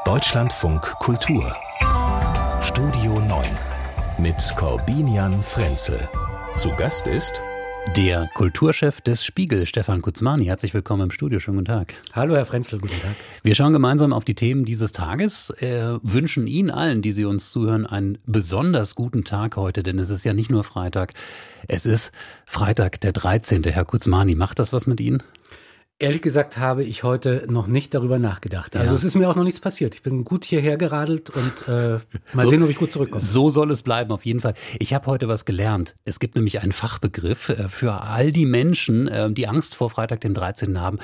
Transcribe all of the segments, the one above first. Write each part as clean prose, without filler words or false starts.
Deutschlandfunk Kultur Studio 9 mit Corbinian Frenzel. Zu Gast ist der Kulturchef des Spiegel, Stefan Kuzmany. Herzlich willkommen im Studio. Schönen guten Tag. Hallo, Herr Frenzel, guten Tag. Wir schauen gemeinsam auf die Themen dieses Tages, wünschen Ihnen allen, die Sie uns zuhören, einen besonders guten Tag heute, denn es ist ja nicht nur Freitag, es ist Freitag der 13. Herr Kuzmany, macht das was mit Ihnen? Ehrlich gesagt habe ich heute noch nicht darüber nachgedacht. Also es ist mir auch noch nichts passiert. Ich bin gut hierher geradelt und mal sehen, ob ich gut zurückkomme. So soll es bleiben, auf jeden Fall. Ich habe heute was gelernt. Es gibt nämlich einen Fachbegriff für all die Menschen, die Angst vor Freitag, dem 13. haben.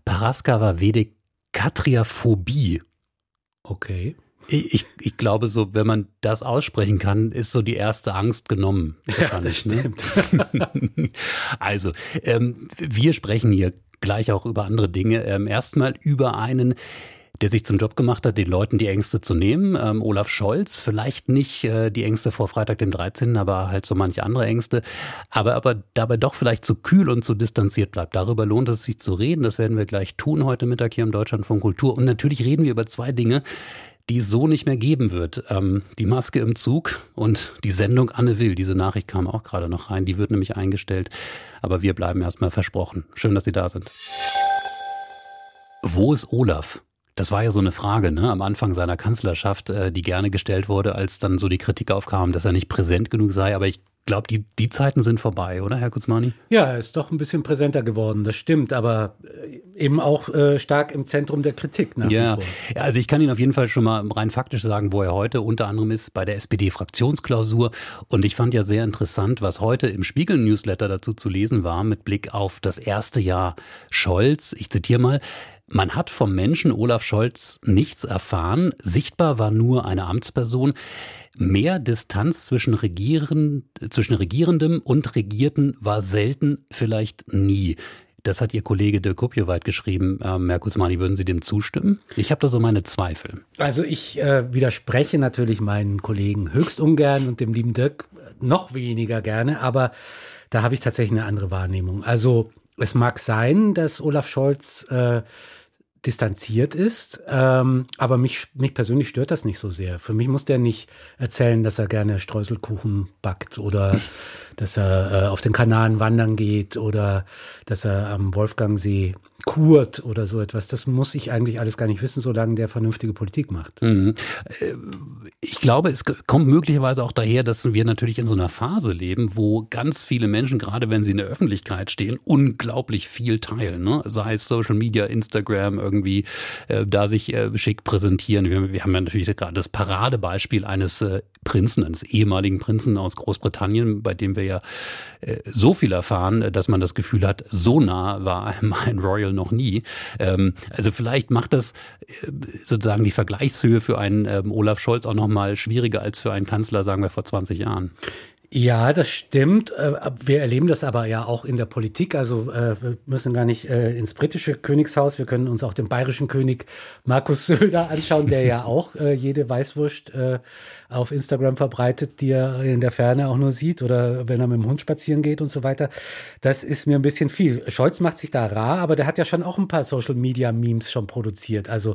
Paraskava-Vedekatriaphobie. Okay. Ich glaube so, wenn man das aussprechen kann, ist so die erste Angst genommen. Ja, das stimmt. Ne? Also, wir sprechen hier gleich auch über andere Dinge. Erstmal über einen, der sich zum Job gemacht hat, den Leuten die Ängste zu nehmen. Olaf Scholz, vielleicht nicht die Ängste vor Freitag, dem 13., aber halt so manche andere Ängste. Aber dabei doch vielleicht zu kühl und zu distanziert bleibt. Darüber lohnt es sich zu reden. Das werden wir gleich tun heute Mittag hier im Deutschlandfunk Kultur. Und natürlich reden wir über zwei Dinge, die es so nicht mehr geben wird. Die Maske im Zug und die Sendung Anne Will. Diese Nachricht kam auch gerade noch rein. Die wird nämlich eingestellt. Aber wir bleiben erstmal versprochen. Schön, dass Sie da sind. Wo ist Olaf? Das war ja so eine Frage, ne, am Anfang seiner Kanzlerschaft, die gerne gestellt wurde, als dann so die Kritik aufkam, dass er nicht präsent genug sei. Aber ich glaube, die Zeiten sind vorbei, oder, Herr Kuzmany? Ja, er ist doch ein bisschen präsenter geworden, das stimmt, aber eben auch stark im Zentrum der Kritik nach wie vor. Ja, also ich kann Ihnen auf jeden Fall schon mal rein faktisch sagen, wo er heute unter anderem ist, bei der SPD-Fraktionsklausur. Und ich fand ja sehr interessant, was heute im Spiegel-Newsletter dazu zu lesen war, mit Blick auf das erste Jahr Scholz. Ich zitiere mal: Man hat vom Menschen Olaf Scholz nichts erfahren. Sichtbar war nur eine Amtsperson. Mehr Distanz zwischen Regierendem und Regierten war selten, vielleicht nie. Das hat Ihr Kollege Dirk Kuppjeweit geschrieben. Herr Kuzmany, würden Sie dem zustimmen? Ich habe da so meine Zweifel. Also ich widerspreche natürlich meinen Kollegen höchst ungern und dem lieben Dirk noch weniger gerne, aber da habe ich tatsächlich eine andere Wahrnehmung. Also es mag sein, dass Olaf Scholz distanziert ist, aber mich persönlich stört das nicht so sehr. Für mich muss der nicht erzählen, dass er gerne Streuselkuchen backt oder dass er auf den Kanaren wandern geht oder dass er am Wolfgangsee kurt oder so etwas. Das muss ich eigentlich alles gar nicht wissen, solange der vernünftige Politik macht. Mhm. Ich glaube, es kommt möglicherweise auch daher, dass wir natürlich in so einer Phase leben, wo ganz viele Menschen, gerade wenn sie in der Öffentlichkeit stehen, unglaublich viel teilen. Ne? Sei es Social Media, Instagram, irgendwie da sich schick präsentieren. Wir haben ja natürlich gerade das Paradebeispiel eines Prinzen, eines ehemaligen Prinzen aus Großbritannien, bei dem wir ja so viel erfahren, dass man das Gefühl hat, so nah war ein Royal noch nie. Also vielleicht macht das sozusagen die Vergleichshöhe für einen Olaf Scholz auch noch mal schwieriger als für einen Kanzler, sagen wir, vor 20 Jahren. Ja, das stimmt. Wir erleben das aber ja auch in der Politik. Also wir müssen gar nicht ins britische Königshaus. Wir können uns auch den bayerischen König Markus Söder anschauen, der ja auch jede Weißwurst auf Instagram verbreitet, die er in der Ferne auch nur sieht oder wenn er mit dem Hund spazieren geht und so weiter. Das ist mir ein bisschen viel. Scholz macht sich da rar, aber der hat ja schon auch ein paar Social-Media-Memes schon produziert. Also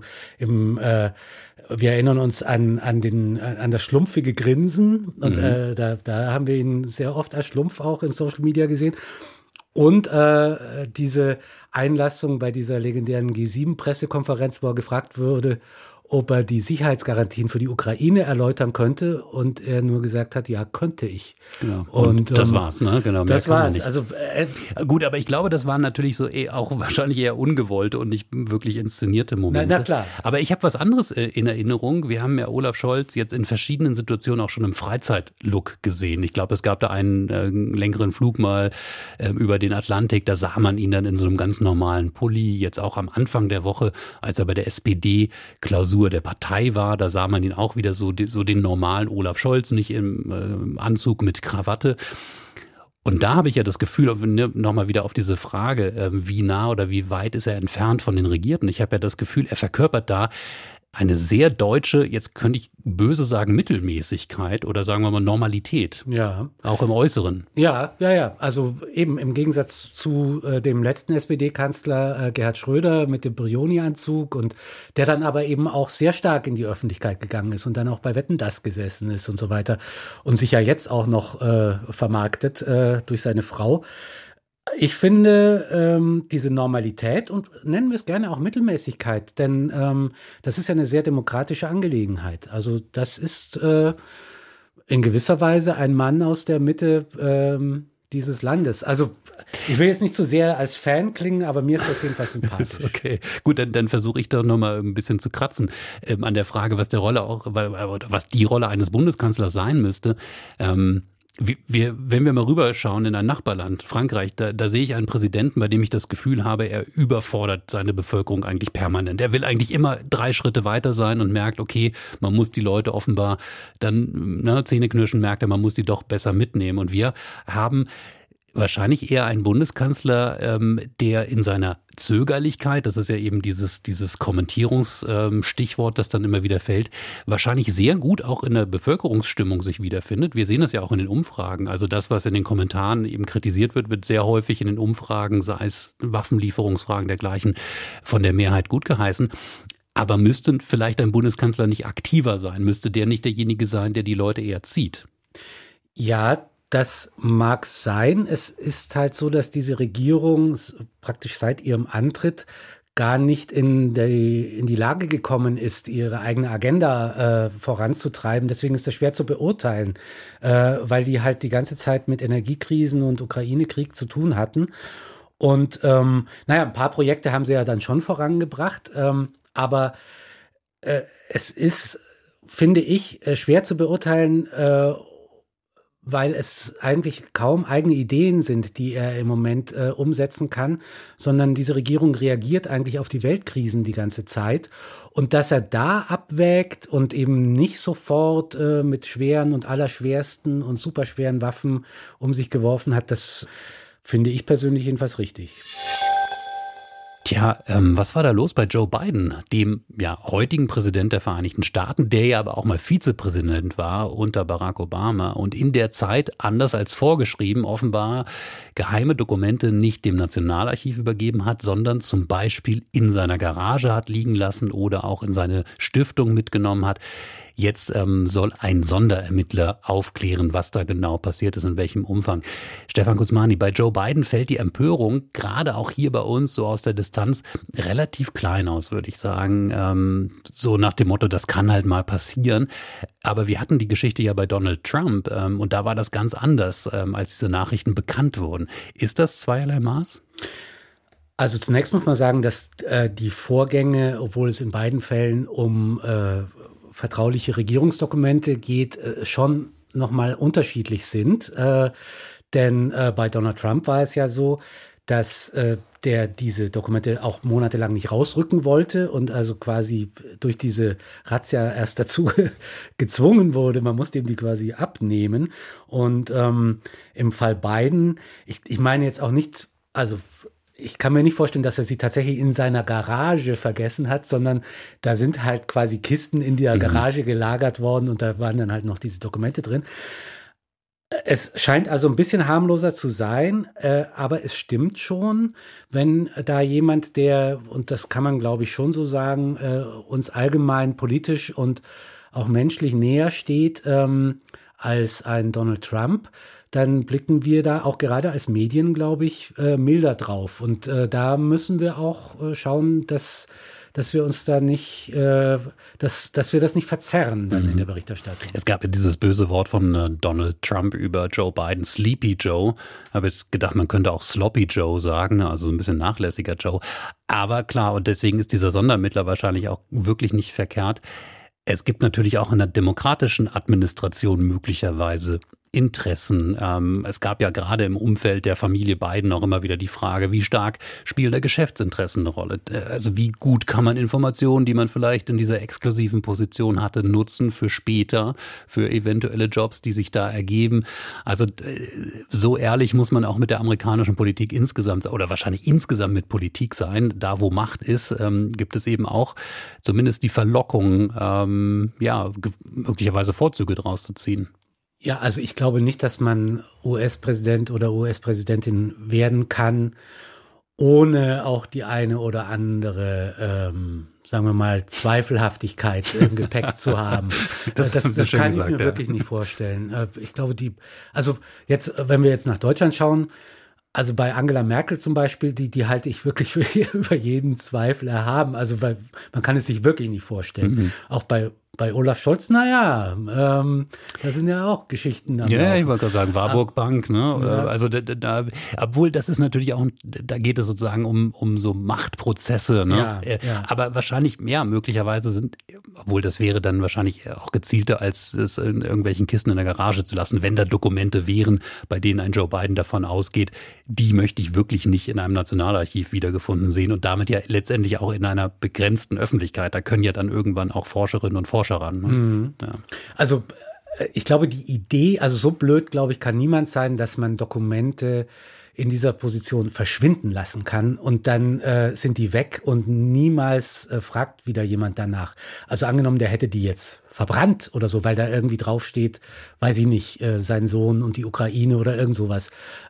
wir erinnern uns an das schlumpfige Grinsen und da haben wir ihn sehr oft als Schlumpf auch in Social Media gesehen. Und diese Einlassung bei dieser legendären G7-Pressekonferenz, wo er gefragt wurde, ob er die Sicherheitsgarantien für die Ukraine erläutern könnte und er nur gesagt hat, ja, könnte ich. Genau. Und das war's, ne? Genau. Das war's. Also gut, aber ich glaube, das waren natürlich so auch wahrscheinlich eher ungewollte und nicht wirklich inszenierte Momente. Na klar. Aber ich habe was anderes in Erinnerung. Wir haben ja Olaf Scholz jetzt in verschiedenen Situationen auch schon im Freizeitlook gesehen. Ich glaube, es gab da einen längeren Flug mal über den Atlantik. Da sah man ihn dann in so einem ganz normalen Pulli. Jetzt auch am Anfang der Woche, als er bei der SPD-Klausur der Partei war, da sah man ihn auch wieder so den normalen Olaf Scholz, nicht im Anzug mit Krawatte. Und da habe ich ja das Gefühl, nochmal wieder auf diese Frage, wie nah oder wie weit ist er entfernt von den Regierten. Ich habe ja das Gefühl, er verkörpert da eine sehr deutsche, jetzt könnte ich böse sagen, Mittelmäßigkeit oder sagen wir mal Normalität. Ja. Auch im Äußeren. Ja. Also eben im Gegensatz zu dem letzten SPD-Kanzler Gerhard Schröder mit dem Brioni-Anzug und der dann aber eben auch sehr stark in die Öffentlichkeit gegangen ist und dann auch bei Wetten, dass gesessen ist und so weiter und sich ja jetzt auch noch vermarktet durch seine Frau. Ich finde diese Normalität und nennen wir es gerne auch Mittelmäßigkeit, denn das ist ja eine sehr demokratische Angelegenheit. Also das ist in gewisser Weise ein Mann aus der Mitte dieses Landes. Also ich will jetzt nicht zu sehr als Fan klingen, aber mir ist das jedenfalls sympathisch. Okay, gut, dann versuche ich doch nochmal ein bisschen zu kratzen an der Frage, was die Rolle eines Bundeskanzlers sein müsste. Wenn wir mal rüberschauen in ein Nachbarland, Frankreich, da sehe ich einen Präsidenten, bei dem ich das Gefühl habe, er überfordert seine Bevölkerung eigentlich permanent. Er will eigentlich immer 3 Schritte weiter sein und merkt, okay, man muss die Leute offenbar dann Zähneknirschen, merkt er, man muss die doch besser mitnehmen. Und wir haben wahrscheinlich eher ein Bundeskanzler, der in seiner Zögerlichkeit, das ist ja eben dieses Kommentierungsstichwort, das dann immer wieder fällt, wahrscheinlich sehr gut auch in der Bevölkerungsstimmung sich wiederfindet. Wir sehen das ja auch in den Umfragen. Also das, was in den Kommentaren eben kritisiert wird, wird sehr häufig in den Umfragen, sei es Waffenlieferungsfragen dergleichen, von der Mehrheit gut geheißen. Aber müsste vielleicht ein Bundeskanzler nicht aktiver sein? Müsste der nicht derjenige sein, der die Leute eher zieht? Ja, das mag sein. Es ist halt so, dass diese Regierung praktisch seit ihrem Antritt gar nicht in die Lage gekommen ist, ihre eigene Agenda voranzutreiben. Deswegen ist das schwer zu beurteilen, weil die halt die ganze Zeit mit Energiekrisen und Ukraine-Krieg zu tun hatten. Und ein paar Projekte haben sie ja dann schon vorangebracht, aber es ist, finde ich, schwer zu beurteilen, weil es eigentlich kaum eigene Ideen sind, die er im Moment umsetzen kann, sondern diese Regierung reagiert eigentlich auf die Weltkrisen die ganze Zeit. Und dass er da abwägt und eben nicht sofort mit schweren und allerschwersten und superschweren Waffen um sich geworfen hat, das finde ich persönlich jedenfalls richtig. Tja, was war da los bei Joe Biden, dem heutigen Präsident der Vereinigten Staaten, der ja aber auch mal Vizepräsident war unter Barack Obama und in der Zeit, anders als vorgeschrieben, offenbar geheime Dokumente nicht dem Nationalarchiv übergeben hat, sondern zum Beispiel in seiner Garage hat liegen lassen oder auch in seine Stiftung mitgenommen hat. Jetzt soll ein Sonderermittler aufklären, was da genau passiert ist, in welchem Umfang. Stefan Kuzmani, bei Joe Biden fällt die Empörung, gerade auch hier bei uns, so aus der Distanz, relativ klein aus, würde ich sagen. So nach dem Motto, das kann halt mal passieren. Aber wir hatten die Geschichte ja bei Donald Trump und da war das ganz anders, als diese Nachrichten bekannt wurden. Ist das zweierlei Maß? Also zunächst muss man sagen, dass die Vorgänge, obwohl es in beiden Fällen um vertrauliche Regierungsdokumente geht, schon nochmal unterschiedlich sind. Denn bei Donald Trump war es ja so, dass der diese Dokumente auch monatelang nicht rausrücken wollte und also quasi durch diese Razzia erst dazu gezwungen wurde. Man musste ihm die quasi abnehmen. Und im Fall Biden, ich meine jetzt auch nicht, also ich kann mir nicht vorstellen, dass er sie tatsächlich in seiner Garage vergessen hat, sondern da sind halt quasi Kisten in der Garage gelagert worden und da waren dann halt noch diese Dokumente drin. Es scheint also ein bisschen harmloser zu sein, aber es stimmt schon, wenn da jemand, der, und das kann man glaube ich schon so sagen, uns allgemein politisch und auch menschlich näher steht als ein Donald Trump, dann blicken wir da auch gerade als Medien, glaube ich, milder drauf. Und da müssen wir auch schauen, dass wir uns da nicht, dass wir das nicht verzerren dann in der Berichterstattung. Es gab ja dieses böse Wort von Donald Trump über Joe Biden, Sleepy Joe. Habe ich gedacht, man könnte auch Sloppy Joe sagen, also so ein bisschen nachlässiger Joe. Aber klar, und deswegen ist dieser Sondermittler wahrscheinlich auch wirklich nicht verkehrt. Es gibt natürlich auch in der demokratischen Administration möglicherweise Interessen. Es gab ja gerade im Umfeld der Familie Biden auch immer wieder die Frage, wie stark spielen da Geschäftsinteressen eine Rolle? Also wie gut kann man Informationen, die man vielleicht in dieser exklusiven Position hatte, nutzen für später, für eventuelle Jobs, die sich da ergeben? Also so ehrlich muss man auch mit der amerikanischen Politik insgesamt oder wahrscheinlich insgesamt mit Politik sein. Da, wo Macht ist, gibt es eben auch zumindest die Verlockung, möglicherweise Vorzüge draus zu ziehen. Ja, also ich glaube nicht, dass man US-Präsident oder US-Präsidentin werden kann, ohne auch die eine oder andere, sagen wir mal, Zweifelhaftigkeit im Gepäck zu haben. Das kann ich mir wirklich nicht vorstellen. Ich glaube, wenn wir jetzt nach Deutschland schauen, also bei Angela Merkel zum Beispiel, die halte ich wirklich für über jeden Zweifel erhaben. Also weil man kann es sich wirklich nicht vorstellen. Mhm. Auch bei Olaf Scholz, da sind ja auch Geschichten am Laufen. Ich wollte gerade sagen, Warburg Bank, ne? Ja. Also obwohl das ist natürlich auch, da geht es sozusagen um so Machtprozesse, ne? Ja. Aber wahrscheinlich, möglicherweise obwohl das wäre dann wahrscheinlich auch gezielter, als es in irgendwelchen Kisten in der Garage zu lassen, wenn da Dokumente wären, bei denen ein Joe Biden davon ausgeht, die möchte ich wirklich nicht in einem Nationalarchiv wiedergefunden sehen und damit ja letztendlich auch in einer begrenzten Öffentlichkeit. Da können ja dann irgendwann auch Forscherinnen und Forscher ran. Ne? Mhm. Ja. Also ich glaube, die Idee, also so blöd, glaube ich, kann niemand sein, dass man Dokumente in dieser Position verschwinden lassen kann und dann sind die weg und niemals fragt wieder jemand danach. Also angenommen, der hätte die jetzt verbrannt oder so, weil da irgendwie draufsteht, weiß ich nicht, sein Sohn und die Ukraine oder irgend sowas,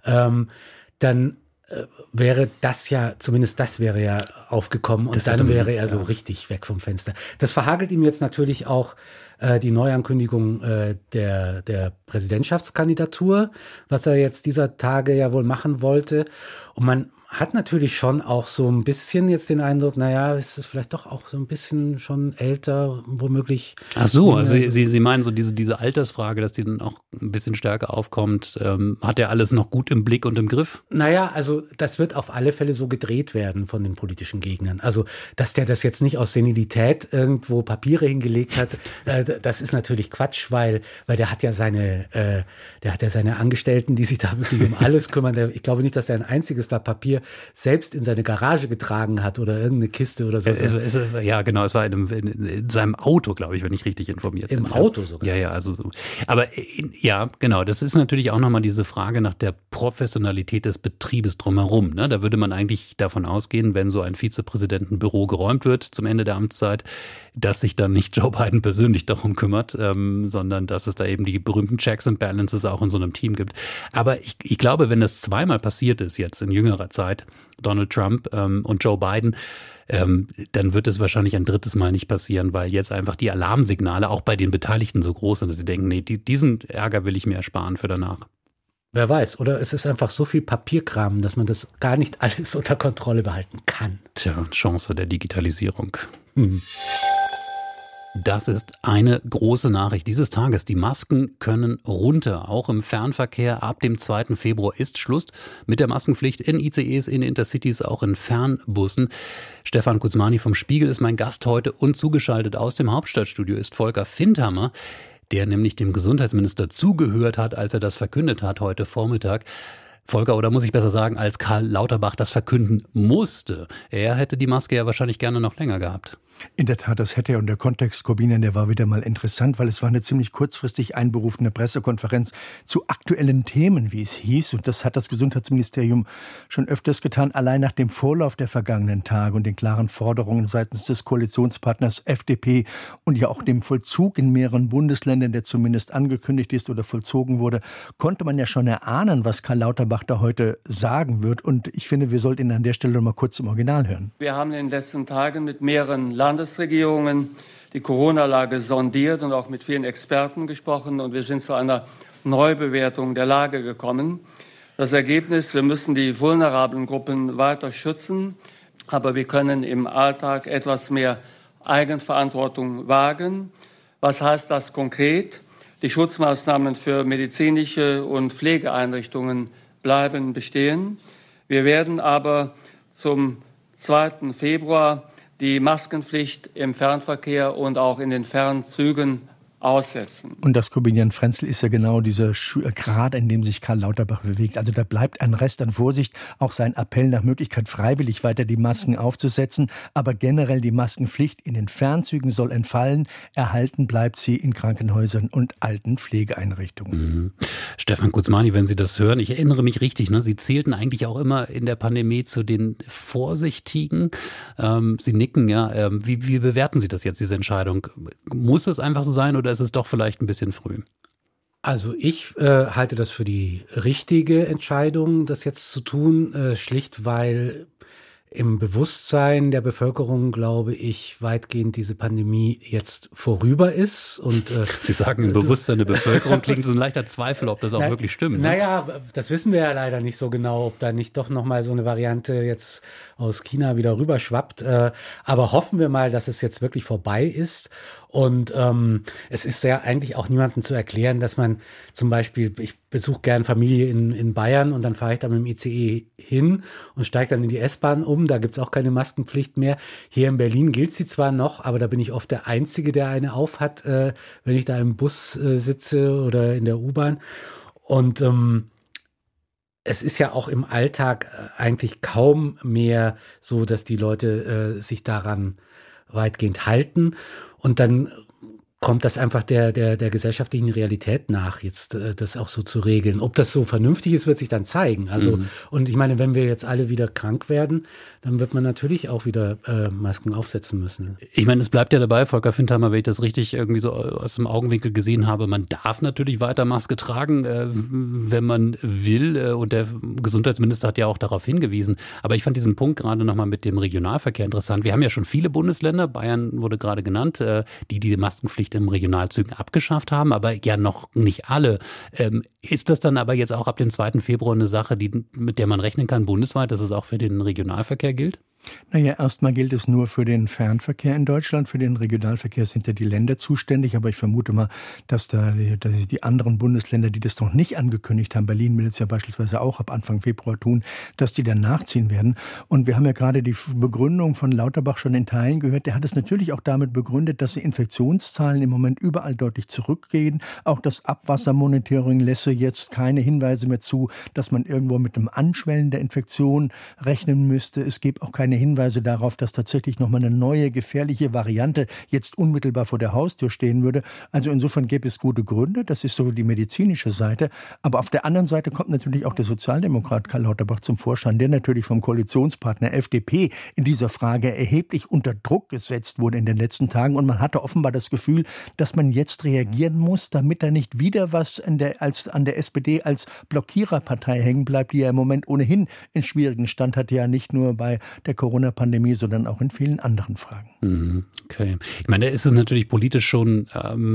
dann wäre das ja, zumindest das wäre ja aufgekommen und dann wäre er so richtig weg vom Fenster. Das verhagelt ihm jetzt natürlich auch die Neuankündigung der Präsidentschaftskandidatur, was er jetzt dieser Tage ja wohl machen wollte. Und man hat natürlich schon auch so ein bisschen jetzt den Eindruck, es ist vielleicht doch auch so ein bisschen schon älter, womöglich. Ach so, also Sie meinen so diese Altersfrage, dass die dann auch ein bisschen stärker aufkommt. Hat er alles noch gut im Blick und im Griff? Also das wird auf alle Fälle so gedreht werden von den politischen Gegnern. Also, dass der das jetzt nicht aus Senilität irgendwo Papiere hingelegt hat, das ist natürlich Quatsch, weil der hat ja seine Angestellten, die sich da wirklich um alles kümmern. Ich glaube nicht, dass er ein einziges Blatt Papier selbst in seine Garage getragen hat oder irgendeine Kiste oder so. Ja, genau, es war in seinem Auto, glaube ich, wenn ich richtig informiert bin. Im Auto sogar? Ja, also so. Aber ja, genau, das ist natürlich auch nochmal diese Frage nach der Professionalität des Betriebes drumherum. Ne? Da würde man eigentlich davon ausgehen, wenn so ein Vizepräsidentenbüro geräumt wird zum Ende der Amtszeit, dass sich dann nicht Joe Biden persönlich darum kümmert, sondern dass es da eben die berühmten Checks and Balances auch in so einem Team gibt. Aber ich glaube, wenn das zweimal passiert ist jetzt in jüngerer Zeit, Donald Trump und Joe Biden, dann wird es wahrscheinlich ein drittes Mal nicht passieren, weil jetzt einfach die Alarmsignale auch bei den Beteiligten so groß sind, dass sie denken, diesen Ärger will ich mir ersparen für danach. Wer weiß, oder es ist einfach so viel Papierkram, dass man das gar nicht alles unter Kontrolle behalten kann. Tja, Chance der Digitalisierung. Das ist eine große Nachricht dieses Tages. Die Masken können runter. Auch im Fernverkehr ab dem 2. Februar ist Schluss mit der Maskenpflicht in ICEs, in Intercities, auch in Fernbussen. Stefan Kuzmani vom Spiegel ist mein Gast heute und zugeschaltet aus dem Hauptstadtstudio ist Volker Findhammer, der nämlich dem Gesundheitsminister zugehört hat, als er das verkündet hat heute Vormittag. Volker, oder muss ich besser sagen, als Karl Lauterbach das verkünden musste. Er hätte die Maske ja wahrscheinlich gerne noch länger gehabt. In der Tat, das hätte er. Und der Kontext, Corbinian, der war wieder mal interessant, weil es war eine ziemlich kurzfristig einberufene Pressekonferenz zu aktuellen Themen, wie es hieß. Und das hat das Gesundheitsministerium schon öfters getan, allein nach dem Vorlauf der vergangenen Tage und den klaren Forderungen seitens des Koalitionspartners FDP und ja auch dem Vollzug in mehreren Bundesländern, der zumindest angekündigt ist oder vollzogen wurde, konnte man ja schon erahnen, was Karl Lauterbach da heute sagen wird. Und ich finde, wir sollten ihn an der Stelle noch mal kurz im Original hören. Wir haben in den letzten Tagen mit mehreren Landesregierungen die Corona-Lage sondiert und auch mit vielen Experten gesprochen. Und wir sind zu einer Neubewertung der Lage gekommen. Das Ergebnis, wir müssen die vulnerablen Gruppen weiter schützen, aber wir können im Alltag etwas mehr Eigenverantwortung wagen. Was heißt das konkret? Die Schutzmaßnahmen für medizinische und Pflegeeinrichtungen bleiben bestehen. Wir werden aber zum 2. Februar die Maskenpflicht im Fernverkehr und auch in den Fernzügen aussetzen. Und das Korbinian Frenzel ist ja genau dieser Grad, in dem sich Karl Lauterbach bewegt. Also da bleibt ein Rest an Vorsicht, auch sein Appell nach Möglichkeit freiwillig weiter die Masken aufzusetzen. Aber generell die Maskenpflicht in den Fernzügen soll entfallen. Erhalten bleibt sie in Krankenhäusern und alten Pflegeeinrichtungen. Mhm. Stefan Kuzmani, wenn Sie das hören, ich erinnere mich richtig, ne? Sie zählten eigentlich auch immer in der Pandemie zu den Vorsichtigen. Sie nicken, ja. Wie bewerten Sie das jetzt, diese Entscheidung? Muss es einfach so sein oder ist es doch vielleicht ein bisschen früh? Also ich halte das für die richtige Entscheidung, das jetzt zu tun, schlicht weil im Bewusstsein der Bevölkerung, glaube ich, weitgehend diese Pandemie jetzt vorüber ist. Und Sie sagen, im Bewusstsein der Bevölkerung klingt so ein leichter Zweifel, ob das auch wirklich stimmt. Ne? Naja, das wissen wir ja leider nicht so genau, ob da nicht doch nochmal so eine Variante jetzt aus China wieder rüberschwappt. Aber hoffen wir mal, dass es jetzt wirklich vorbei ist. Und es ist ja eigentlich auch niemandem zu erklären, dass man zum Beispiel, ich besuche gern Familie in Bayern und dann fahre ich da mit dem ICE hin und steige dann in die S-Bahn um. Da gibt's auch keine Maskenpflicht mehr. Hier in Berlin gilt sie zwar noch, aber da bin ich oft der Einzige, der eine auf hat, wenn ich da im Bus sitze oder in der U-Bahn. Und es ist ja auch im Alltag eigentlich kaum mehr so, dass die Leute sich daran weitgehend halten. Und dann kommt das einfach der gesellschaftlichen Realität nach, jetzt das auch so zu regeln. Ob das so vernünftig ist, wird sich dann zeigen. Also, und ich meine, wenn wir jetzt alle wieder krank werden, dann wird man natürlich auch wieder Masken aufsetzen müssen. Ich meine, es bleibt ja dabei, Volker Findheimer, wenn ich das richtig irgendwie so aus dem Augenwinkel gesehen habe, man darf natürlich weiter Maske tragen, wenn man will. Und der Gesundheitsminister hat ja auch darauf hingewiesen. Aber ich fand diesen Punkt gerade nochmal mit dem Regionalverkehr interessant. Wir haben ja schon viele Bundesländer, Bayern wurde gerade genannt, die Maskenpflicht im Regionalzügen abgeschafft haben, aber ja noch nicht alle. Ist das dann aber jetzt auch ab dem 2. Februar eine Sache, mit der man rechnen kann bundesweit, dass es auch für den Regionalverkehr gilt? Naja, erstmal gilt es nur für den Fernverkehr in Deutschland. Für den Regionalverkehr sind ja die Länder zuständig. Aber ich vermute mal, dass die anderen Bundesländer, die das noch nicht angekündigt haben, Berlin will es ja beispielsweise auch ab Anfang Februar tun, dass die dann nachziehen werden. Und wir haben ja gerade die Begründung von Lauterbach schon in Teilen gehört. Der hat es natürlich auch damit begründet, dass die Infektionszahlen im Moment überall deutlich zurückgehen. Auch das Abwassermonitoring lässe jetzt keine Hinweise mehr zu, dass man irgendwo mit einem Anschwellen der Infektion rechnen müsste. Es gibt auch keine Hinweise darauf, dass tatsächlich nochmal eine neue, gefährliche Variante jetzt unmittelbar vor der Haustür stehen würde. Also insofern gäbe es gute Gründe. Das ist so die medizinische Seite. Aber auf der anderen Seite kommt natürlich auch der Sozialdemokrat Karl Lauterbach zum Vorschein, der natürlich vom Koalitionspartner FDP in dieser Frage erheblich unter Druck gesetzt wurde in den letzten Tagen. Und man hatte offenbar das Gefühl, dass man jetzt reagieren muss, damit da nicht wieder was an der SPD als Blockiererpartei hängen bleibt, die ja im Moment ohnehin einen schwierigen Stand hat, ja nicht nur bei der Corona-Pandemie, sondern auch in vielen anderen Fragen. Okay. Ich meine, da ist es natürlich politisch schon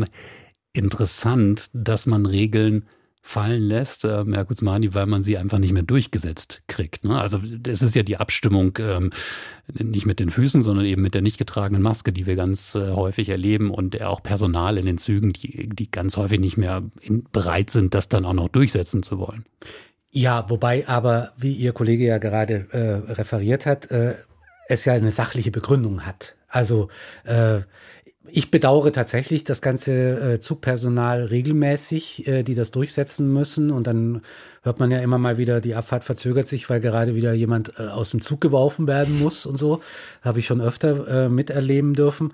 interessant, dass man Regeln fallen lässt, Herr Kuzmani, weil man sie einfach nicht mehr durchgesetzt kriegt. Ne? Also das ist ja die Abstimmung nicht mit den Füßen, sondern eben mit der nicht getragenen Maske, die wir ganz häufig erleben und auch Personal in den Zügen, die ganz häufig nicht mehr bereit sind, das dann auch noch durchsetzen zu wollen. Ja, wobei aber, wie Ihr Kollege ja gerade referiert hat, es ja eine sachliche Begründung hat. Also ich bedauere tatsächlich das ganze Zugpersonal regelmäßig, die das durchsetzen müssen. Und dann hört man ja immer mal wieder, die Abfahrt verzögert sich, weil gerade wieder jemand aus dem Zug geworfen werden muss und so. Habe ich schon öfter miterleben dürfen.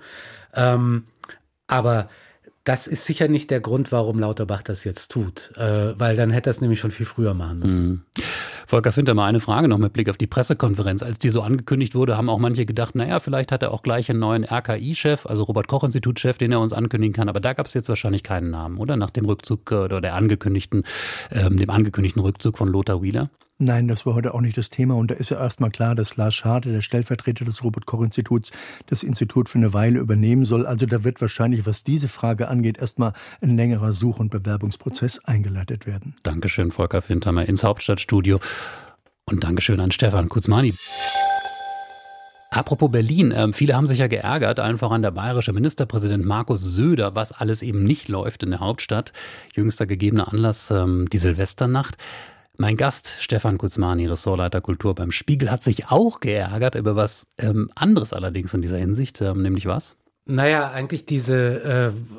Aber das ist sicher nicht der Grund, warum Lauterbach das jetzt tut, weil dann hätte er es nämlich schon viel früher machen müssen. Volker Findheimer, eine Frage noch mit Blick auf die Pressekonferenz. Als die so angekündigt wurde, haben auch manche gedacht, naja, vielleicht hat er auch gleich einen neuen RKI-Chef, also Robert-Koch-Institut-Chef, den er uns ankündigen kann. Aber da gab es jetzt wahrscheinlich keinen Namen, oder? Nach dem Rückzug oder dem angekündigten Rückzug von Lothar Wieler. Nein, das war heute auch nicht das Thema. Und da ist ja erstmal klar, dass Lars Schade, der Stellvertreter des Robert-Koch-Instituts, das Institut für eine Weile übernehmen soll. Also da wird wahrscheinlich, was diese Frage angeht, erstmal ein längerer Such- und Bewerbungsprozess eingeleitet werden. Dankeschön, Volker Findheimer, ins Hauptstadtstudio. Und Dankeschön an Stefan Kuzmani. Apropos Berlin, viele haben sich ja geärgert, allen voran der bayerische Ministerpräsident Markus Söder, was alles eben nicht läuft in der Hauptstadt. Jüngster gegebener Anlass, die Silvesternacht. Mein Gast, Stefan Kuzmani, Ressortleiter Kultur beim Spiegel, hat sich auch geärgert über was anderes allerdings in dieser Hinsicht, nämlich was? Naja, eigentlich diese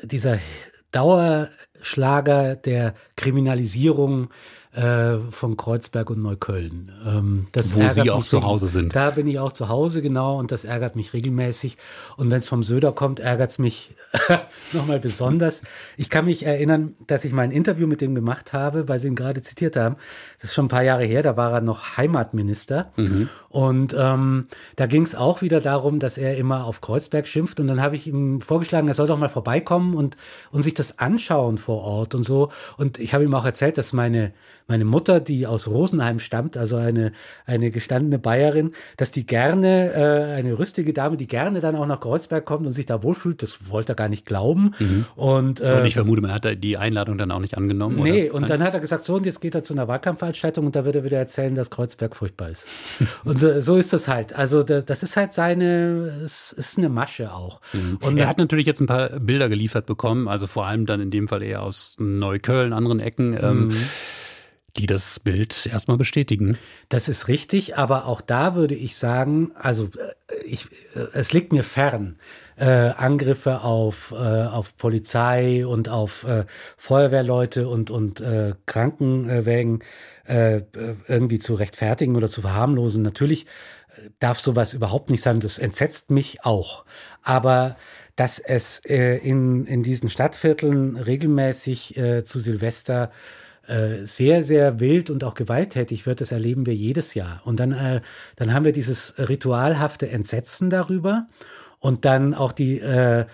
dieser Dauerschlager der Kriminalisierung von Kreuzberg und Neukölln. Das wo Sie auch zu Hause sind. Da bin ich auch zu Hause, genau, und das ärgert mich regelmäßig. Und wenn es vom Söder kommt, ärgert es mich nochmal besonders. Ich kann mich erinnern, dass ich mal ein Interview mit dem gemacht habe, weil Sie ihn gerade zitiert haben. Das ist schon ein paar Jahre her, da war er noch Heimatminister. Und da ging es auch wieder darum, dass er immer auf Kreuzberg schimpft. Und dann habe ich ihm vorgeschlagen, er soll doch mal vorbeikommen und sich das anschauen vor Ort und so. Und ich habe ihm auch erzählt, dass meine Mutter, die aus Rosenheim stammt, also eine gestandene Bayerin, dass die gerne, eine rüstige Dame, die gerne dann auch nach Kreuzberg kommt und sich da wohlfühlt, das wollte er gar nicht glauben. Und ich vermute, er hat die Einladung dann auch nicht angenommen. Nee, oder? Und dann hat er gesagt, so, und jetzt geht er zu einer Wahlkampfveranstaltung und da wird er wieder erzählen, dass Kreuzberg furchtbar ist. Und so ist das halt. Also das ist halt es ist eine Masche auch. Und er hat natürlich jetzt ein paar Bilder geliefert bekommen, also vor allem dann in dem Fall eher aus Neukölln, anderen Ecken, die das Bild erstmal bestätigen. Das ist richtig, aber auch da würde ich sagen, also es liegt mir fern, Angriffe auf Polizei und auf Feuerwehrleute und Krankenwägen irgendwie zu rechtfertigen oder zu verharmlosen. Natürlich darf sowas überhaupt nicht sein, das entsetzt mich auch. Aber dass es in diesen Stadtvierteln regelmäßig zu Silvester sehr, sehr wild und auch gewalttätig wird, das erleben wir jedes Jahr. Und dann haben wir dieses ritualhafte Entsetzen darüber und dann auch die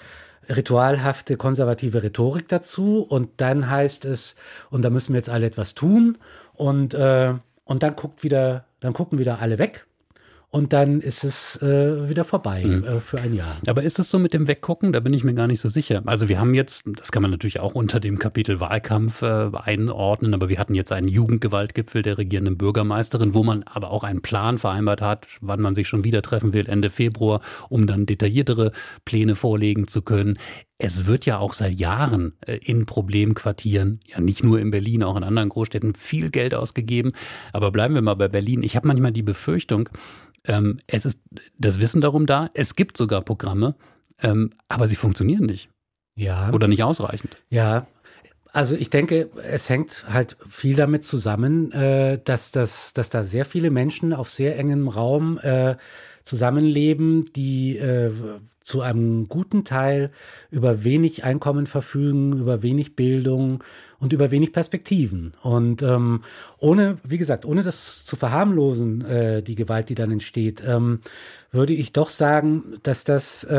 ritualhafte konservative Rhetorik dazu. Und dann heißt es, und da müssen wir jetzt alle etwas tun. Und dann gucken wieder alle weg. Und dann ist es wieder vorbei für ein Jahr. Aber ist es so mit dem Weggucken? Da bin ich mir gar nicht so sicher. Also wir haben jetzt, das kann man natürlich auch unter dem Kapitel Wahlkampf einordnen, aber wir hatten jetzt einen Jugendgewaltgipfel der regierenden Bürgermeisterin, wo man aber auch einen Plan vereinbart hat, wann man sich schon wieder treffen will, Ende Februar, um dann detailliertere Pläne vorlegen zu können. Es wird ja auch seit Jahren in Problemquartieren, ja nicht nur in Berlin, auch in anderen Großstädten, viel Geld ausgegeben. Aber bleiben wir mal bei Berlin. Ich habe manchmal die Befürchtung, es ist das Wissen darum da, es gibt sogar Programme, aber sie funktionieren nicht. Ja. Oder nicht ausreichend. Ja, also ich denke, es hängt halt viel damit zusammen, dass da sehr viele Menschen auf sehr engem Raum zusammenleben, die zu einem guten Teil über wenig Einkommen verfügen, über wenig Bildung und über wenig Perspektiven. Und ohne das zu verharmlosen, die Gewalt, die dann entsteht, würde ich doch sagen, dass das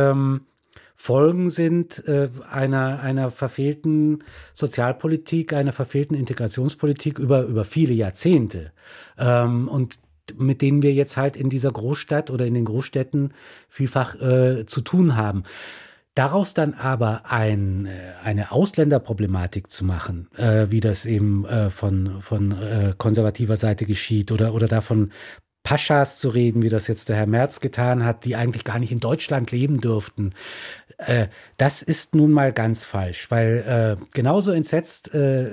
Folgen sind einer verfehlten Sozialpolitik, einer verfehlten Integrationspolitik über viele Jahrzehnte. Und mit denen wir jetzt halt in dieser Großstadt oder in den Großstädten vielfach zu tun haben. Daraus dann aber eine Ausländerproblematik zu machen, wie das eben von konservativer Seite geschieht, oder davon Paschas zu reden, wie das jetzt der Herr Merz getan hat, die eigentlich gar nicht in Deutschland leben dürften. Das ist nun mal ganz falsch, weil genauso entsetzt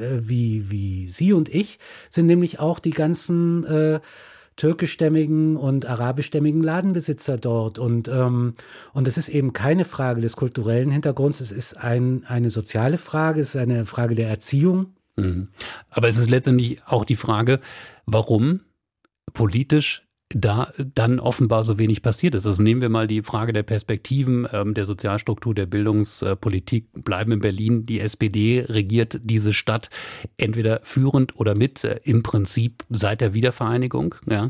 wie Sie und ich sind nämlich auch die ganzen türkischstämmigen und arabischstämmigen Ladenbesitzer dort. Und es ist eben keine Frage des kulturellen Hintergrunds, es ist eine soziale Frage, es ist eine Frage der Erziehung. Aber es ist letztendlich auch die Frage, warum politisch da dann offenbar so wenig passiert ist. Also nehmen wir mal die Frage der Perspektiven, der Sozialstruktur, der Bildungspolitik, bleiben in Berlin. Die SPD regiert diese Stadt entweder führend oder mit, im Prinzip seit der Wiedervereinigung, ja.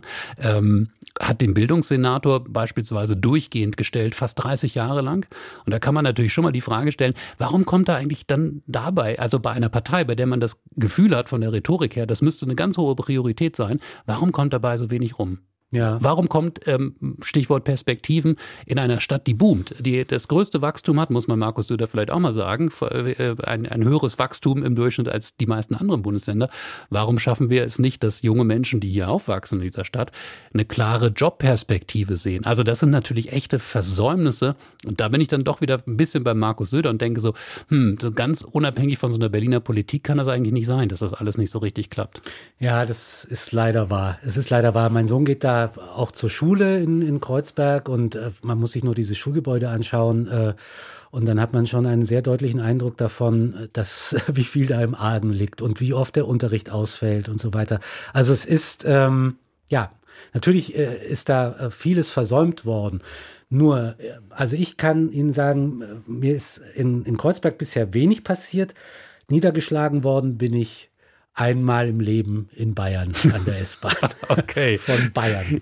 Hat den Bildungssenator beispielsweise durchgehend gestellt, fast 30 Jahre lang. Und da kann man natürlich schon mal die Frage stellen, warum kommt da eigentlich dann dabei, also bei einer Partei, bei der man das Gefühl hat von der Rhetorik her, das müsste eine ganz hohe Priorität sein, warum kommt dabei so wenig rum? Ja. Warum kommt, Stichwort Perspektiven, in einer Stadt, die boomt, die das größte Wachstum hat, muss man Markus Söder vielleicht auch mal sagen, ein höheres Wachstum im Durchschnitt als die meisten anderen Bundesländer. Warum schaffen wir es nicht, dass junge Menschen, die hier aufwachsen in dieser Stadt, eine klare Jobperspektive sehen? Also das sind natürlich echte Versäumnisse. Und da bin ich dann doch wieder ein bisschen bei Markus Söder und denke so ganz unabhängig von so einer Berliner Politik kann das eigentlich nicht sein, dass das alles nicht so richtig klappt. Ja, das ist leider wahr. Es ist leider wahr. Mein Sohn geht da auch zur Schule in Kreuzberg und man muss sich nur dieses Schulgebäude anschauen. Und dann hat man schon einen sehr deutlichen Eindruck davon, dass wie viel da im Argen liegt und wie oft der Unterricht ausfällt und so weiter. Also es ist, natürlich ist da vieles versäumt worden. Nur, also ich kann Ihnen sagen, mir ist in Kreuzberg bisher wenig passiert. Niedergeschlagen worden bin ich einmal im Leben in Bayern an der S-Bahn. Okay. Von Bayern.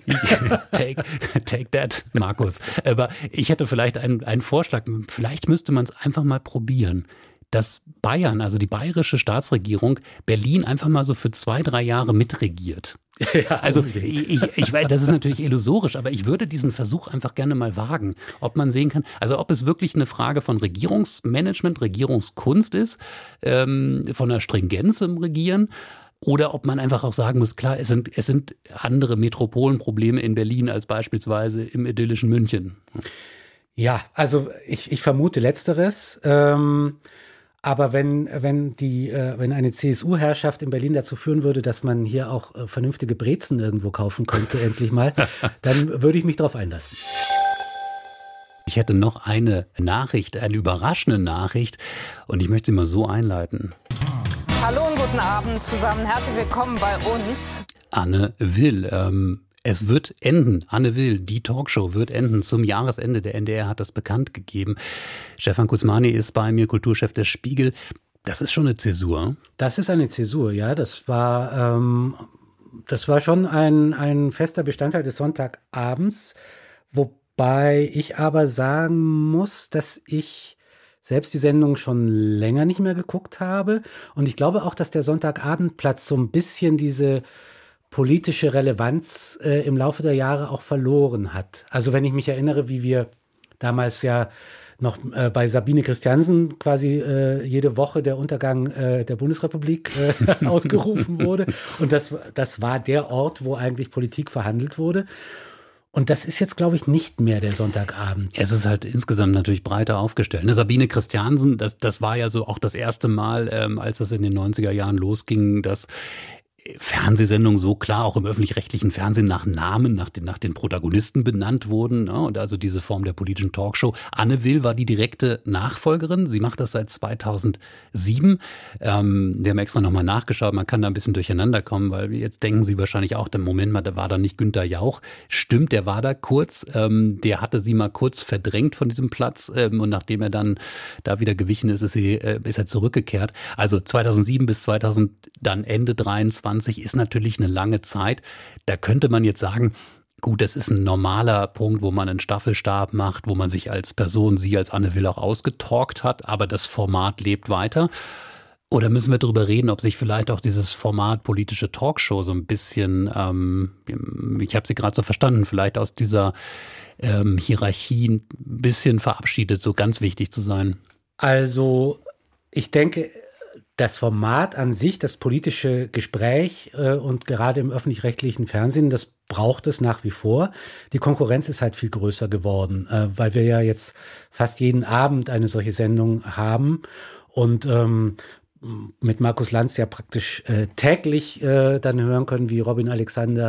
Take that, Markus. Aber ich hätte vielleicht einen Vorschlag. Vielleicht müsste man es einfach mal probieren, dass Bayern, also die bayerische Staatsregierung, Berlin einfach mal so für 2-3 Jahre mitregiert. Ja, also ich weiß, das ist natürlich illusorisch, aber ich würde diesen Versuch einfach gerne mal wagen, ob man sehen kann, also ob es wirklich eine Frage von Regierungsmanagement, Regierungskunst ist, von der Stringenz im Regieren, oder ob man einfach auch sagen muss, klar, es sind andere Metropolenprobleme in Berlin als beispielsweise im idyllischen München. Ja, also ich vermute Letzteres. Aber wenn eine CSU-Herrschaft in Berlin dazu führen würde, dass man hier auch vernünftige Brezen irgendwo kaufen könnte, endlich mal, dann würde ich mich darauf einlassen. Ich hätte noch eine Nachricht, eine überraschende Nachricht, und ich möchte sie mal so einleiten. Hallo und guten Abend zusammen. Herzlich willkommen bei uns. Anne Will, es wird enden. Anne Will, die Talkshow wird enden zum Jahresende. Der NDR hat das bekannt gegeben. Stefan Kuzmani ist bei mir, Kulturchef des Spiegel. Das ist schon eine Zäsur. Das ist eine Zäsur, ja. Das war schon ein fester Bestandteil des Sonntagabends. Wobei ich aber sagen muss, dass ich selbst die Sendung schon länger nicht mehr geguckt habe. Und ich glaube auch, dass der Sonntagabendplatz so ein bisschen diese politische Relevanz im Laufe der Jahre auch verloren hat. Also wenn ich mich erinnere, wie wir damals ja noch bei Sabine Christiansen quasi jede Woche der Untergang der Bundesrepublik ausgerufen wurde. Und das war der Ort, wo eigentlich Politik verhandelt wurde. Und das ist jetzt, glaube ich, nicht mehr der Sonntagabend. Es ist halt insgesamt natürlich breiter aufgestellt. Sabine Christiansen, das war ja so auch das erste Mal, als das in den 90er Jahren losging, dass Fernsehsendungen so klar auch im öffentlich-rechtlichen Fernsehen nach Namen, nach den Protagonisten benannt wurden, ne? Und also diese Form der politischen Talkshow. Anne Will war die direkte Nachfolgerin. Sie macht das seit 2007. Wir haben extra nochmal nachgeschaut. Man kann da ein bisschen durcheinander kommen, weil jetzt denken Sie wahrscheinlich auch, Moment mal, da war da nicht Günther Jauch. Stimmt, der war da kurz. Der hatte sie mal kurz verdrängt von diesem Platz. Und nachdem er dann da wieder gewichen ist, ist er zurückgekehrt. Also 2007 bis dann Ende 23 ist natürlich eine lange Zeit. Da könnte man jetzt sagen, gut, das ist ein normaler Punkt, wo man einen Staffelstab macht, wo man sich als Person, Sie als Anne Will auch ausgetalkt hat, aber das Format lebt weiter. Oder müssen wir darüber reden, ob sich vielleicht auch dieses Format politische Talkshow so ein bisschen, ich habe Sie gerade so verstanden, vielleicht aus dieser Hierarchie ein bisschen verabschiedet, so ganz wichtig zu sein? Also ich denke, das Format an sich, das politische Gespräch und gerade im öffentlich-rechtlichen Fernsehen, das braucht es nach wie vor. Die Konkurrenz ist halt viel größer geworden, weil wir ja jetzt fast jeden Abend eine solche Sendung haben und mit Markus Lanz ja praktisch täglich dann hören können, wie Robin Alexander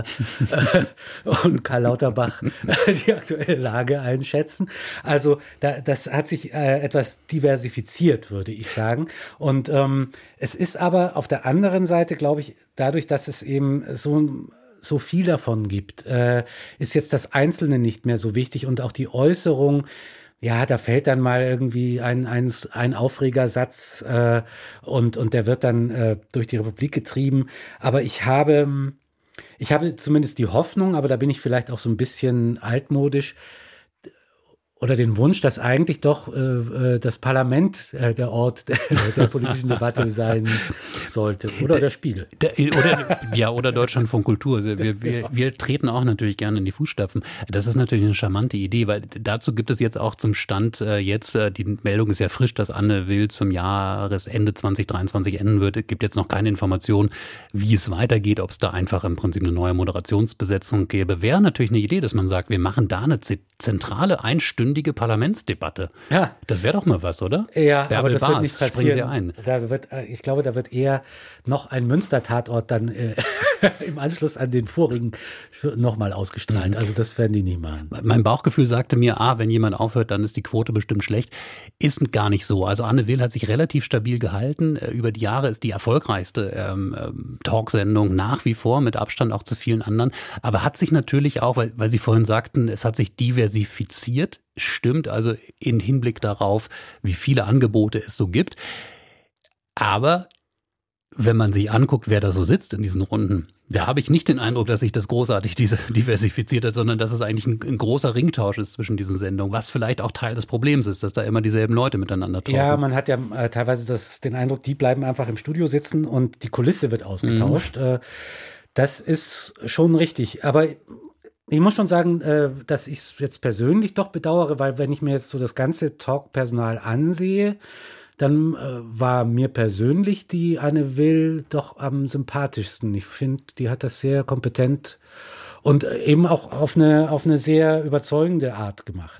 und Karl Lauterbach die aktuelle Lage einschätzen. Also das hat sich etwas diversifiziert, würde ich sagen. Und es ist aber auf der anderen Seite, glaube ich, dadurch, dass es eben so viel davon gibt, ist jetzt das Einzelne nicht mehr so wichtig und auch die Äußerung. Ja, da fällt dann mal irgendwie ein Aufregersatz und der wird dann durch die Republik getrieben. Aber ich habe zumindest die Hoffnung, aber da bin ich vielleicht auch so ein bisschen altmodisch, oder den Wunsch, dass eigentlich doch das Parlament der Ort der politischen Debatte sein sollte. Oder der Spiegel. Oder Deutschlandfunk Kultur. Also wir treten auch natürlich gerne in die Fußstapfen. Das ist natürlich eine charmante Idee, weil dazu gibt es jetzt auch zum Stand die Meldung ist ja frisch, dass Anne Will zum Jahresende 2023 enden wird. Es gibt jetzt noch keine Information, wie es weitergeht, ob es da einfach im Prinzip eine neue Moderationsbesetzung gäbe. Wäre natürlich eine Idee, dass man sagt, wir machen da eine zentrale einstündige Parlamentsdebatte. Ja. Das wäre doch mal was, oder? Ja, Bärbel aber das Baas, wird nicht passieren. springen Sie ein. Ich glaube, da wird eher noch ein Münster-Tatort dann im Anschluss an den vorigen nochmal ausgestrahlt. Also das werden die nicht machen. Mein Bauchgefühl sagte mir, wenn jemand aufhört, dann ist die Quote bestimmt schlecht. Ist gar nicht so. Also Anne Will hat sich relativ stabil gehalten. Über die Jahre ist die erfolgreichste Talksendung nach wie vor, mit Abstand auch zu vielen anderen. Aber hat sich natürlich auch, weil Sie vorhin sagten, es hat sich diversifiziert. Stimmt, also in Hinblick darauf, wie viele Angebote es so gibt. Aber wenn man sich anguckt, wer da so sitzt in diesen Runden, da habe ich nicht den Eindruck, dass sich das großartig diversifiziert hat, sondern dass es eigentlich ein großer Ringtausch ist zwischen diesen Sendungen, was vielleicht auch Teil des Problems ist, dass da immer dieselben Leute miteinander talken. Ja, man hat ja teilweise den Eindruck, die bleiben einfach im Studio sitzen und die Kulisse wird ausgetauscht. Das ist schon richtig. Aber ich muss schon sagen, dass ich es jetzt persönlich doch bedauere, weil wenn ich mir jetzt so das ganze Talkpersonal ansehe, dann war mir persönlich die Anne Will doch am sympathischsten. Ich finde, die hat das sehr kompetent und eben auch auf eine sehr überzeugende Art gemacht.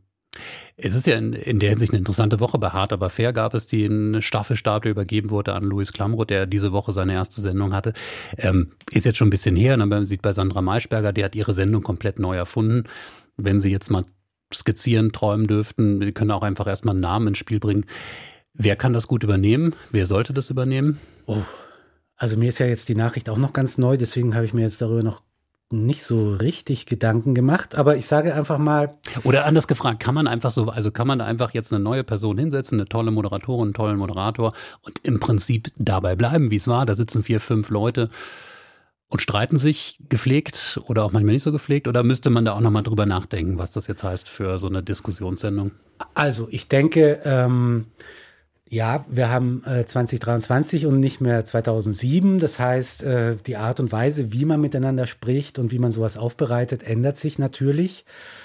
Es ist ja in der Hinsicht eine interessante Woche. Bei Hart aber fair gab es den Staffelstart, der übergeben wurde an Louis Klamroth, der diese Woche seine erste Sendung hatte. Ist jetzt schon ein bisschen her. Man sieht bei Sandra Maischberger, die hat ihre Sendung komplett neu erfunden. Wenn Sie jetzt mal skizzieren, träumen dürften, die können auch einfach erstmal einen Namen ins Spiel bringen. Wer kann das gut übernehmen? Wer sollte das übernehmen? Also mir ist ja jetzt die Nachricht auch noch ganz neu, deswegen habe ich mir jetzt darüber noch nicht so richtig Gedanken gemacht, aber ich sage einfach mal. Oder anders gefragt, kann man einfach jetzt eine neue Person hinsetzen, eine tolle Moderatorin, einen tollen Moderator und im Prinzip dabei bleiben, wie es war? Da sitzen 4, 5 Leute und streiten sich gepflegt oder auch manchmal nicht so gepflegt, oder müsste man da auch nochmal drüber nachdenken, was das jetzt heißt für so eine Diskussionssendung? Also ich denke, ja, wir haben 2023 und nicht mehr 2007. Das heißt, die Art und Weise, wie man miteinander spricht und wie man sowas aufbereitet, ändert sich natürlich.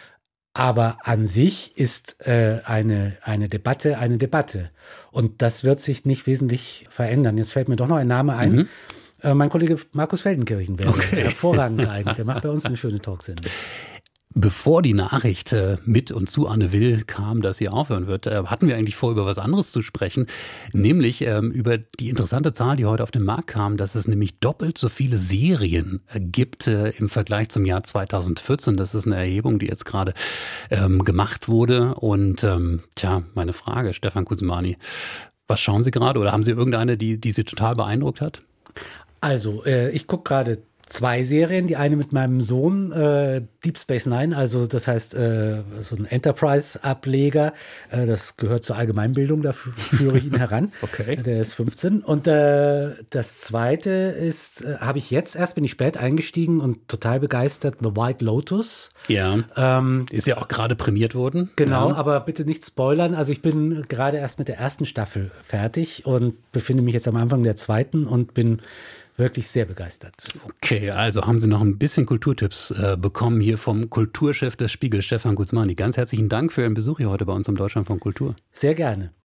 Aber an sich ist eine Debatte eine Debatte. Und das wird sich nicht wesentlich verändern. Jetzt fällt mir doch noch ein Name ein. Mein Kollege Markus Feldenkirchen wäre hervorragend geeignet. Der macht bei uns eine schöne Talksendung. Bevor die Nachricht mit und zu Anne Will kam, dass sie aufhören wird, hatten wir eigentlich vor, über was anderes zu sprechen, nämlich über die interessante Zahl, die heute auf den Markt kam, dass es nämlich doppelt so viele Serien gibt im Vergleich zum Jahr 2014. Das ist eine Erhebung, die jetzt gerade gemacht wurde. Und meine Frage, Stefan Kuzmani, was schauen Sie gerade oder haben Sie irgendeine, die Sie total beeindruckt hat? Also, ich gucke gerade 2 Serien, die eine mit meinem Sohn, Deep Space Nine, also das heißt so ein Enterprise-Ableger, das gehört zur Allgemeinbildung, da führe ich ihn heran. Okay. Der ist 15. Und das zweite ist, bin ich spät eingestiegen und total begeistert, The White Lotus. Ja, ist ja auch gerade prämiert worden. Genau, ja. Aber bitte nicht spoilern. Also ich bin gerade erst mit der ersten Staffel fertig und befinde mich jetzt am Anfang der zweiten und bin wirklich sehr begeistert. Okay, also haben Sie noch ein bisschen Kulturtipps bekommen hier vom Kulturchef des Spiegel, Stefan Kuzmani. Ganz herzlichen Dank für Ihren Besuch hier heute bei uns im Deutschlandfunk Kultur. Sehr gerne.